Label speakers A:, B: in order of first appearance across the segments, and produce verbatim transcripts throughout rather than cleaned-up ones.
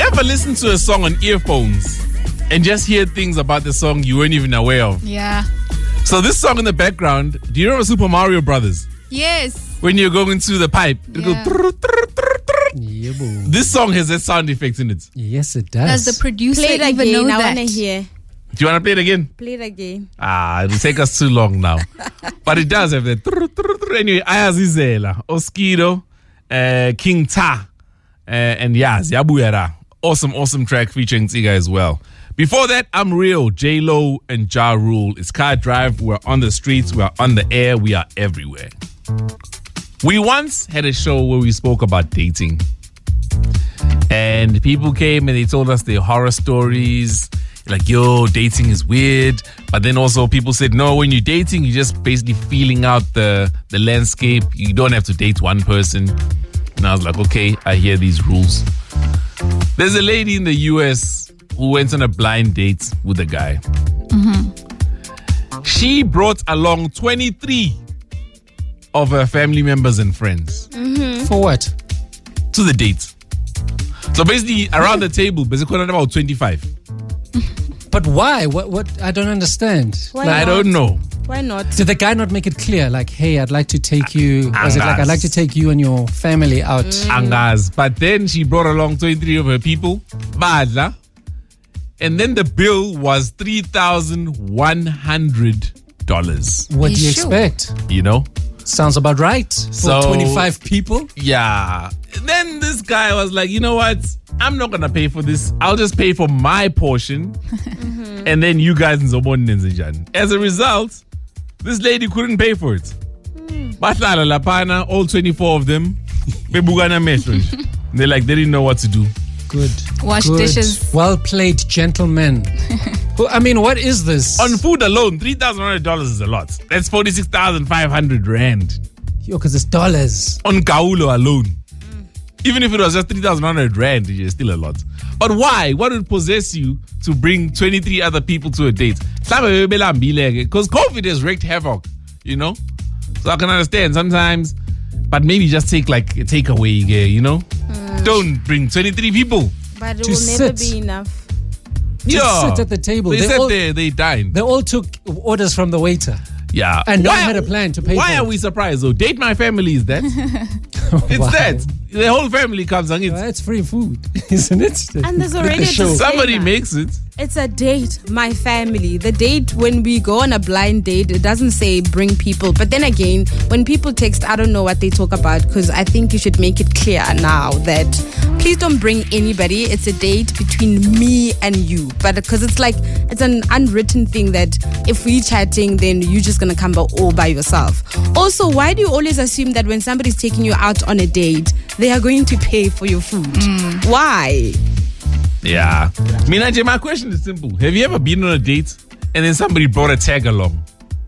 A: ever listen to a song on earphones and just hear things about the song you weren't even aware of?
B: Yeah.
A: So this song in the background, do you remember Super Mario Brothers?
B: Yes.
A: When you're going to the pipe, it
B: Yeah.
A: goes.
C: Yeah, boo.
A: This song has that sound effects in it.
C: Yes, it does.
B: Does the producer
D: Play it
B: even
D: again.
B: know
D: I
B: that?
D: want to hear.
A: Do you want to play it again?
D: Play it again.
A: Ah, it'll take us too long now. But it does have that. Anyway, Ayazizela, Oskido, uh, King Ta, uh, and Yaz, Yabuyara. Awesome, awesome track featuring Tsiga as well. Before that, I'm Real, J-Lo, and Ja Rule. It's Car Drive. We're on the streets. We're on the air. We are everywhere. We once had a show where we spoke about dating. And people came and they told us their horror stories. Like, yo, dating is weird. But then also people said, no, when you're dating, you're just basically feeling out the, the landscape. You don't have to date one person. And I was like, okay, I hear these rules. There's a lady in the U S who went on a blind date with a guy. Mm-hmm. She brought along twenty-three of her family members and friends.
D: Mm-hmm.
C: For what?
A: To the date. So basically, around the table, basically about twenty-five.
C: But why? What? What? I don't understand.
D: Why
A: I
D: not?
A: don't know.
D: Why not?
C: Did the guy not make it clear? Like, hey, I'd like to take you. Was it like, I'd like to take you and your family out?
A: Angaz. But then she brought along twenty-three of her people. Badla. And then the bill was three thousand one hundred dollars.
C: What
B: You
C: do you
B: sure?
C: expect?
A: You know?
C: Sounds about right. For
A: So-
C: twenty-five people?
A: Yeah. Then this guy was like, you know what? I'm not going to pay for this. I'll just pay for my portion. Mm-hmm. And then you guys in Zobon Nenzijan. As a result, this lady couldn't pay for it. Bahlala lapana, all twenty-four of them. Bebugana message. They're like, they didn't know what to do.
C: Good.
B: Wash
C: Good.
B: dishes.
C: Well played, gentlemen. Who- I mean, what is this?
A: On food alone, three thousand one hundred dollars is a lot. That's forty-six thousand five hundred rand.
C: Yo, because it's dollars.
A: On Kaulo alone. Even if it was just three thousand one hundred rand, it's still a lot. But why? What would possess you to bring twenty-three other people to a date? Because COVID has wreaked havoc, you know? So I can understand sometimes, but maybe just take like a takeaway, you know? Mm. Don't bring twenty-three people.
D: But it
C: To
D: will never
C: sit.
D: be enough.
A: Yeah.
C: sit at the table.
A: They,
C: They
A: sat
C: all-
A: there, they dined.
C: They all took orders from the waiter.
A: Yeah.
C: And no one
A: Why-
C: had a plan to pay
A: Why
C: for
A: are
C: it.
A: we surprised though? Date my family is that? It's
C: Wow.
A: that. The whole family comes and it's
C: Well, it's free food, isn't it?
D: And there's already
C: The
D: a
C: show.
D: disclaimer.
A: somebody makes it.
D: It's a date, my family. The date, when we go on a blind date, it doesn't say bring people. But then again, when people text, I don't know what they talk about, because I think you should make it clear now that please don't bring anybody. It's a date between me and you. But because it's like, it's an unwritten thing that if we're chatting, then you're just going to come all by yourself. Also, why do you always assume that when somebody's taking you out on a date, they are going to pay for your food? Why?
A: Yeah. Minaje, my question is simple. Have you ever been on a date and then somebody brought a tag along?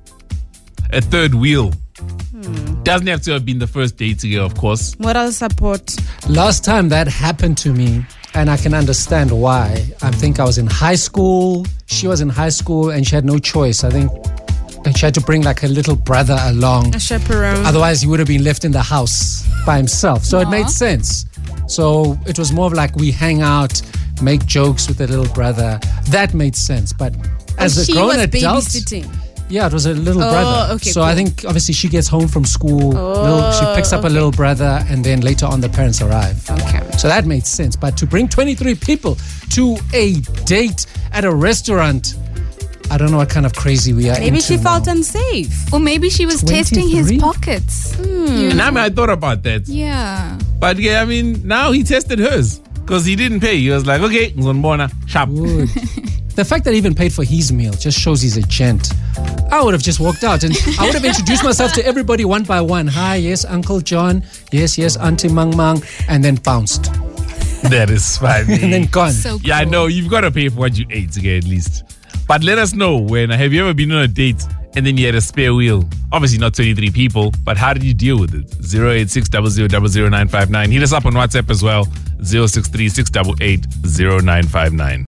A: A third wheel. Hmm. Doesn't have to have been the first date together, of course.
D: Moral support.
C: Last time that happened to me, and I can understand why. I think I was in high school. She was in high school and she had no choice. I think she had to bring like her little brother along.
D: A chaperone.
C: Otherwise, he would have been left in the house by himself. So it made sense. So it was more of like we hang out, make jokes with the little brother. That made sense. But as a
D: she
C: grown
D: was
C: adult,
D: babysitting.
C: yeah, it was a little
D: Oh,
C: brother.
D: okay,
C: so
D: cool.
C: I think obviously she gets home from school.
D: Oh,
C: little, she picks up
D: okay.
C: a little brother, and then later on the parents arrive.
D: Okay.
C: So that made sense. But to bring twenty-three people to a date at a restaurant, I don't know what kind of crazy we are.
D: Maybe
C: into
D: she felt
C: now.
D: unsafe.
B: Or maybe she was testing his
C: twenty-three?
B: pockets.
A: And I mean, I thought about that.
B: Yeah.
A: But yeah, I mean, now he tested hers because he didn't pay. He was like, okay, Nzonbona, sharp.
C: Good. The fact that he even paid for his meal just shows he's a gent. I would have just walked out and I would have introduced myself to everybody one by one. Hi, yes, Uncle John. Yes, yes, Auntie Mang Mang. And then bounced.
A: That is funny.
C: And then gone.
B: So
A: Yeah, I
B: cool.
A: know. You've got to pay for what you ate again, at least. But let us know when. Have you ever been on a date and then you had a spare wheel? Obviously not twenty-three people, but how did you deal with it? zero eight six zero zero zero zero nine five nine. Hit us up on WhatsApp as well. zero six three six eight eight zero nine five nine.